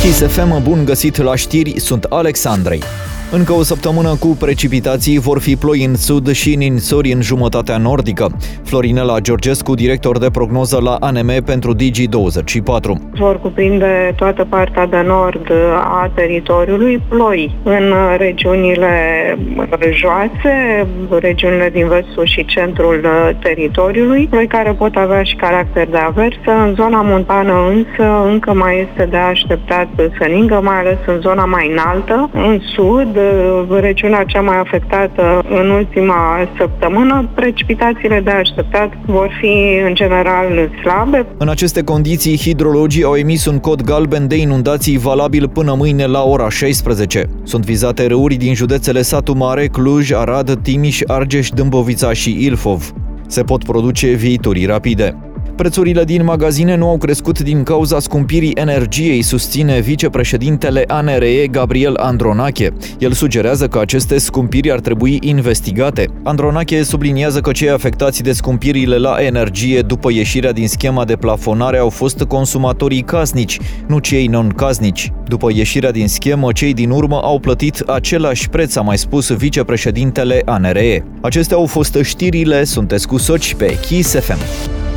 Kiss FM, bun găsit la știri, sunt Alexandrei. Încă o săptămână cu precipitații, vor fi ploi în sud și ninsori în jumătatea nordică. Florinela Georgescu, director de prognoză la ANM pentru Digi24. Vor cuprinde toată partea de nord a teritoriului, ploi în regiunile joase, regiunile din vestul și centrul teritoriului, ploi care pot avea și caracter de aversă. În zona montană însă încă mai este de așteptat să ningă, mai ales în zona mai înaltă, în sud, regiunea cea mai afectată în ultima săptămână. Precipitațiile de așteptat vor fi în general slabe. În aceste condiții, hidrologii au emis un cod galben de inundații valabil până mâine la ora 16. Sunt vizate râuri din județele Satu Mare, Cluj, Arad, Timiș, Argeș, Dâmbovița și Ilfov. Se pot produce viituri rapide. Prețurile din magazine nu au crescut din cauza scumpirii energiei, susține vicepreședintele ANRE Gabriel Andronache. El sugerează că aceste scumpiri ar trebui investigate. Andronache subliniază că cei afectați de scumpirile la energie după ieșirea din schema de plafonare au fost consumatorii casnici, nu cei non-casnici. După ieșirea din schemă, cei din urmă au plătit același preț, a mai spus vicepreședintele ANRE. Acestea au fost știrile, sunteți cu Soci pe Kiss FM.